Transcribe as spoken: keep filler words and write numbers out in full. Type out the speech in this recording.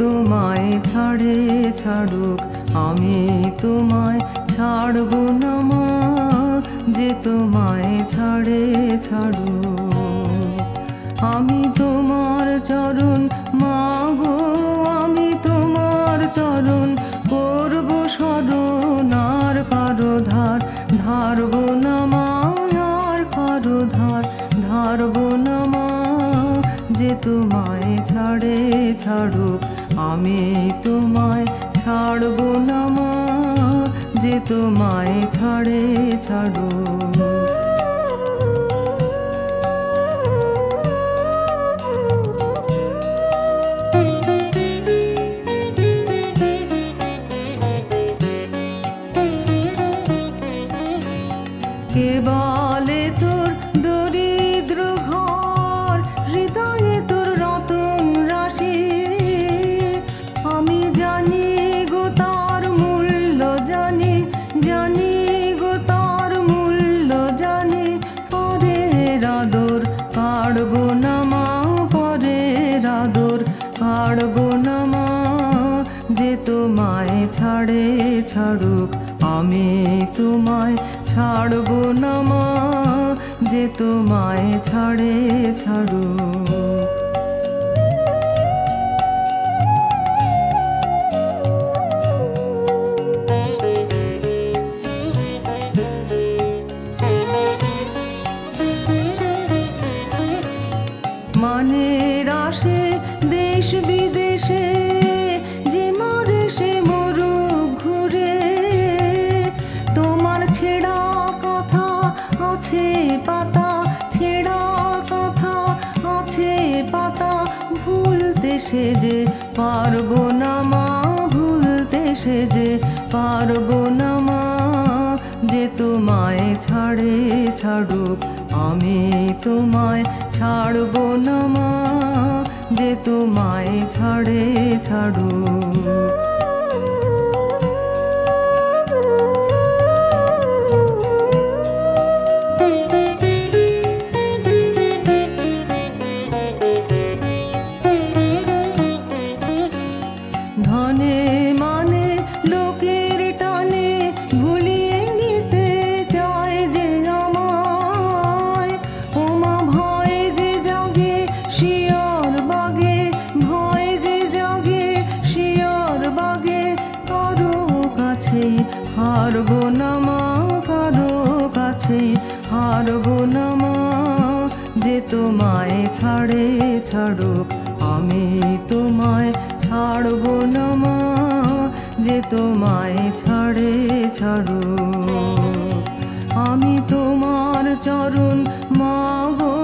তোমায় ছাড়ে ছাড়ুক আমি তোমায় ছাড়ব না মা, যে তোমায় ছাড়ে ছাড়ুক। আমি তোমার চরণ মা গো, আমি তোমার চরণ করব শরণ, আর কারো ধার ধারব না মা, আর কারো ধার ধারব না মা, যে তোমায় ছাড়ে ছাড়ুক আমি তোমায় ছাড়ব না মা, যে তোমায় ছাড়ে ছাড়ুক। কে বলে তোর দরিদ্র ঘর, হৃদয়ে তোর রতন রাশি, আমি জানি গো তার মূল্য জানি, জানি গো তার মূল্য জানি। পরের আদর কাড়ব না মা, পরের আদর কাড়ব না মা, যে তোমায় ছাড়ে ছাড়ুক আমি তোমায় ছাড়ব না মা, যে তোমায় ছাড়ে ছাড়ুক। মানের আসে দেশ বিদেশে, যে মরে সে মরুক ঘুরে, তোমার ছেঁড়া কথা আছে পাতা, ছেঁড়া কথা আছে পাতা, ভুলতে সে যে পারবো না মা, ভুলতে সে যে পারবো না মা, যে তোমায় ছাড়ে ছাড়ুক আমি তোমায় ছাড়ব না মা, যে তোমায় ছাড়ে ছাড়ুক। ধনে মানে লোকের টানে ভুলিয়ে নিতে চায় যে আমায়, ওমা ভয় যে জাগে শিয়র বাগে, ভয় যে জাগে শিয়র বাগে, কারো কাছেই হারব না মা, কারো কাছেই হারব না মা, যে তোমায় ছাড়ে ছাড়ুক আমি তোমায় ছাড়ব না মা, যে তোমায় ছাড়ে ছাড়ুক। আমি তোমার চরণ মা গো,